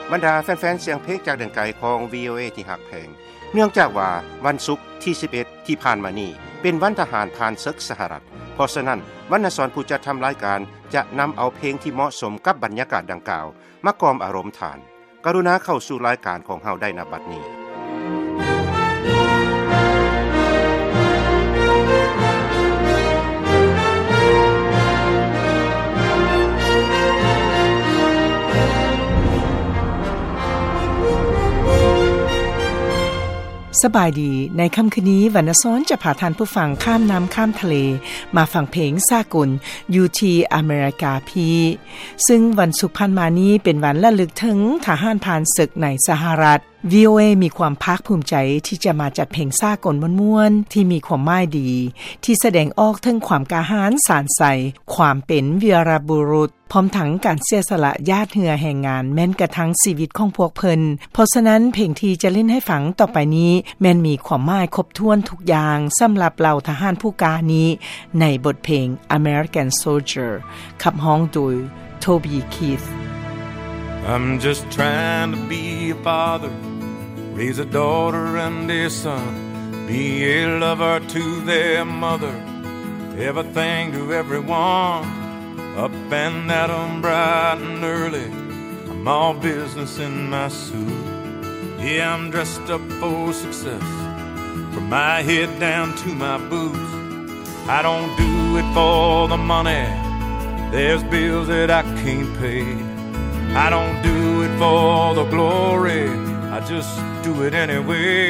บรรดาแฟนๆเสียงเพลงจากแดนไกลของ VOA ที่หักแพงเนื่องจากว่าวันศุกร์ที่11ที่ผ่านมานี้เป็นวันทหารผ่านศึกสหรัฐเพราะฉะนั้นวรรณสรผู้จัดทำรายการจะนำเอาเพลงที่เหมาะสมกับบรรยากาศดังกล่าวมากล่อมอารมณ์ทานกรุณาเข้าสู่รายการของเฮาได้ณบัดนี้สบายดีในค่ำคืนนี้วรรณซ้อนจะพาท่านผู้ฟังข้ามน้ำข้ามทะเลมาฟังเพลงสากล UT อเมริกาพีซึ่งวันศุกร์ผ่านมานี้เป็นวันระลึกถึงทหารผ่านศึกในสหรัฐ VOA มีความภาคภูมิใจที่จะมาจัดเพลงสากลม่วนๆที่มีความหมายดีที่แสดงออกถึงความกล้าหาญสานใสความเป็นวีรบุรุษพร้อมทั้งการเสียสละญาติเหือแห่งงานแม้นกระทั่งชีวิตของพวกเพิ่นเพราะฉะนั้นเพลงที่จะเล่นให้ฟังต่อไปนี้แม้นมีความหมายครบถ้วนทุกอย่างสำหรับเหล่าทหารผู้กล้านี้ในบทเพลง American Soldier ขับร้องโดย Toby Keith I'm just trying to be a father, raise a daughter and a son, be a lover to their mother, everything to everyone, up and at 'em bright and early, I'm all business in my suit, yeah I'm dressed up for success, from my head down to my boots, I don't do it for the money, there's bills that I can't pay.I don't do it for the glory, I just do it anyway.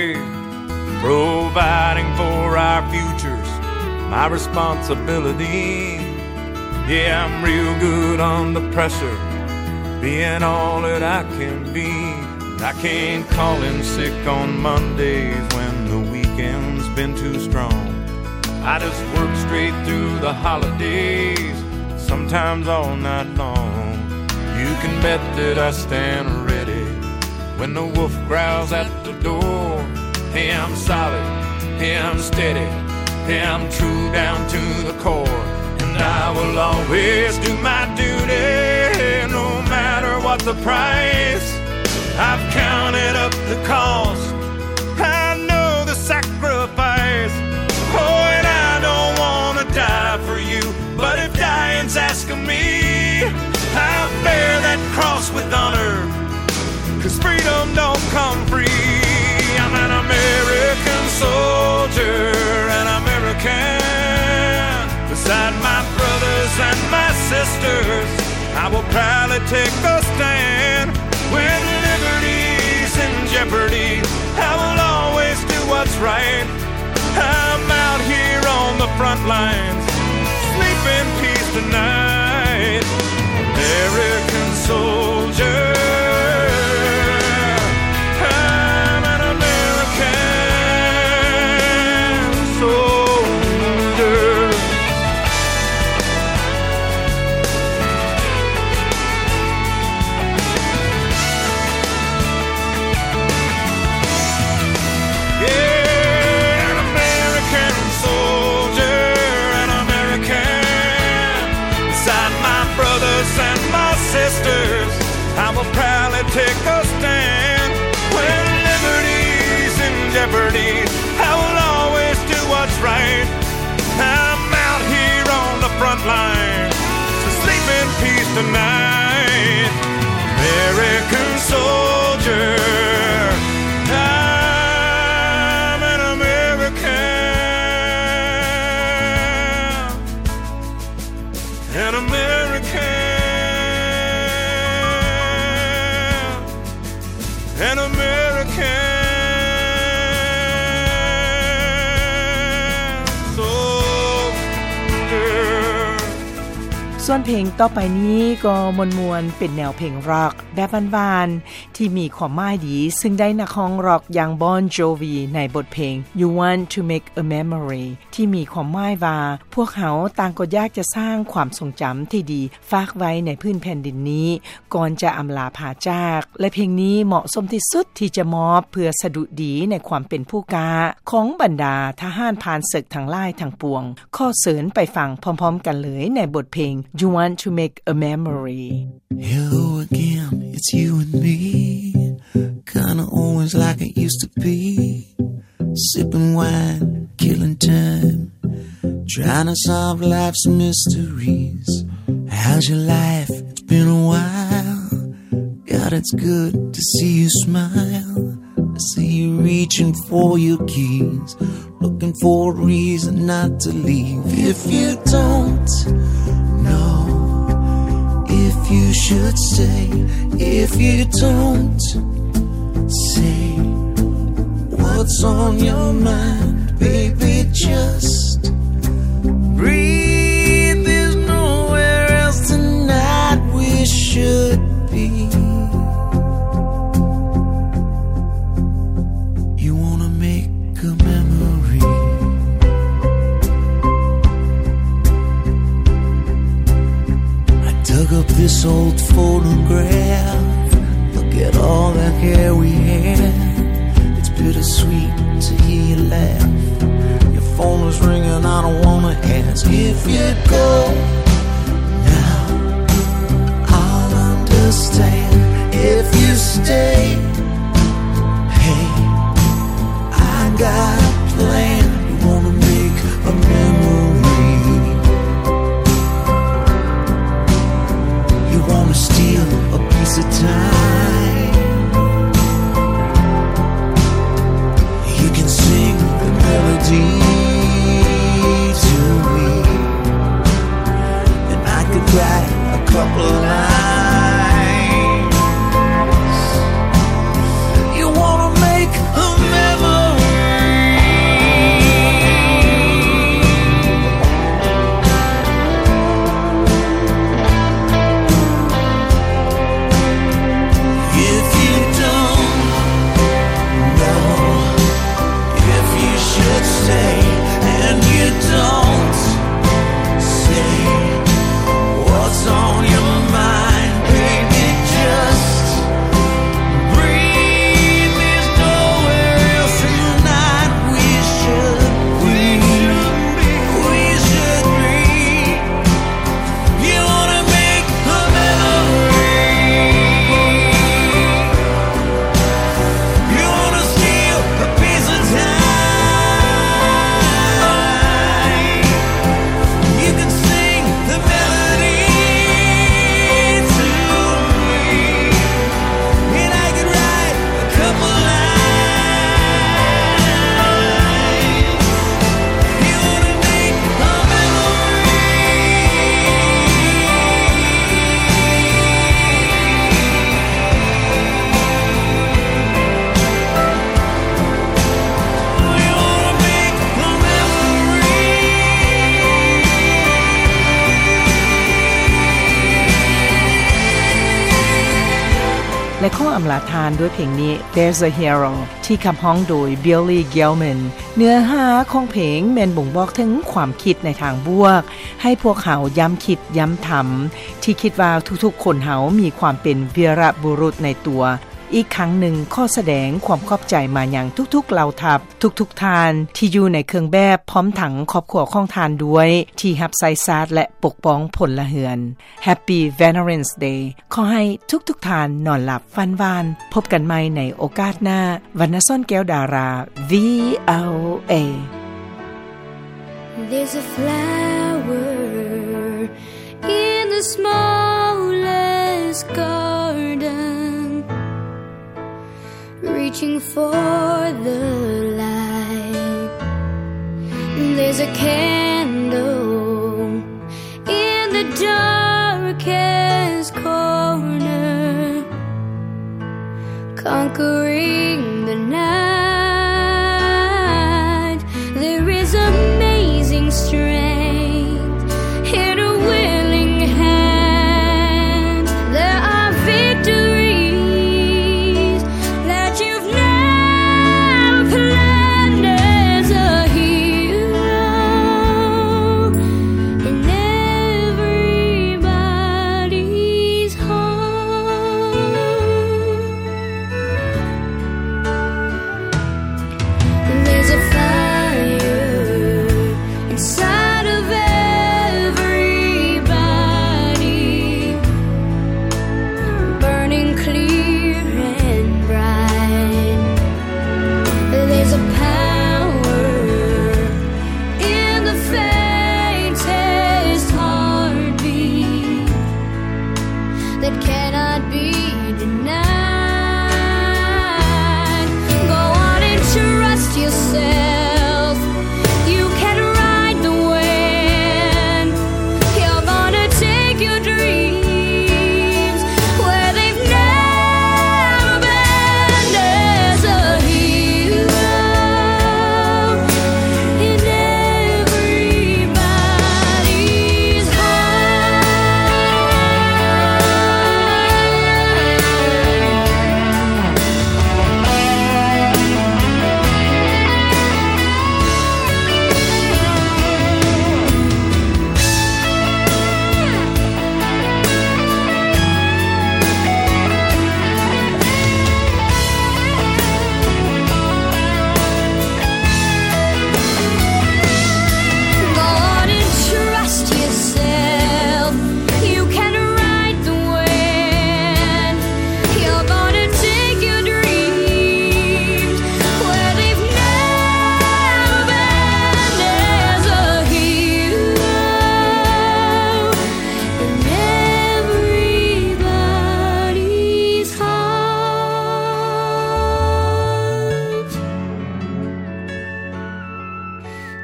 Providing for our futures, my responsibility. Yeah, I'm real good under pressure, being all that I can be. I can't call in sick on Mondays when the weekend's been too strong. I just work straight through the holidays, sometimes all night long.You can bet that I stand ready when the wolf growls at the door. Hey, I'm solid. Hey, I'm steady. Hey, I'm true down to the core. And I will always do my duty, no matter what the price. I've counted up the cost. I know the sacrifice. Oh, and I don't want to die for you, but if dying's asking me,I'll bear that cross with honor, 'cause freedom don't come free. I'm an American soldier, an American. Beside my brothers and my sisters, I will proudly take a stand. When liberty's in jeopardy, I will always do what's right. I'm out here on the front lines, sleep in peace tonight.American soldier, I'm an American soldier. Yeah, an American soldier, an American. Beside my brothers and my sisters, I will proudly take a stand. When liberty's in jeopardy, I will always do what's right. I'm out here on the front line, so sleep in peace tonight. American soldier, I'm an American, an American.An American soldier ส่วนเพลงต่อไปนี้ก็มวลๆเป็นแนวเพลงร็อกแบบหวานๆที่มีความหมายดีซึ่งได้นักร้องร็อกอย่าง Bon Jovi ในบทเพลง You Want to Make a Memory ที่มีความหมายว่าพวกเขาต่างก็อยากจะสร้างความทรงจำที่ดีฝากไว้ในพื้นแผ่นดินนี้ก่อนจะอำลาพาจากและเพลงนี้เหมาะสมที่สุดที่จะมอบเพื่อสดุดีในความเป็นผู้กล้าของบรรดาทหารผ่านศึกทั้งหลายทั้งปวงข้อเสริญไปฟังพร้อมๆกันเลยในบทเพลงYou Want to Make a Memory Hello again It's you and me, kinda always like it used to be. Sipping wine, killing time, trying to solve life's mysteries. How's your life? It's been a while. God, it's good to see you smile. I see you reaching for your keys, looking for a reason not to leave. If you don't know if you should stay, if you don't say what's on your mind, baby, just breathe. There's nowhere else tonight we should be. You wanna make a memory. I dug up this old photograph. Look at all that hair we had. It's bittersweet to hear you laugh. Your phone is ringing, I don't wanna ask. If you go now, I'll understand. If you stay, hey, I got a plan. You wanna make a memory. You wanna steal a piece of time. You can sing the melody to me, and I could write a couple lines. You wanna make a memory. If you don't know if you should stay, and you don't say what's on your mind, baby, just breathe. There's nowhere else tonight we should be. You wanna make a memory. You wanna steal a piece of time. You can sing the melody to me, and I could write a couple lines. You wanna make a memory. You wanna make a memory. และข้ออำลาทานด้วยเพลงนี้ There's a Hero ที่ขับร้องโดย Billy Gilman เนื้อหาของเพลงแม่นบ่งบอกถึงความคิดในทางบวก ให้พวกเขาย้ำคิดย้ำทำที่คิดว่าทุกๆคนเฮามีความเป็นวีรบุรุษในตัวอีกครั้งหนึ่งข้อแสดงความขอบใจมาอย่างทุกๆเหล่าทัพทุกๆทานที่อยู่ในเครื่องแบบพร้อมทั้งครอบครัวของทานด้วยที่รับใส่ซาดและปกป้องพลเรือน Happy Veterans Day ขอให้ทุกๆทานนอนหลับฝันหวานพบกันใหม่ในโอกาสหน้าวรรณซ่อนแก้วดารา VOA There's a flower in the smallest garden, reaching for the light. There's a candle in the darkest corner, conquering the night. There is amazing strength in a willing hand. There are victories that you've never planned. As a hero in everybody's heart.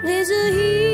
There's a hero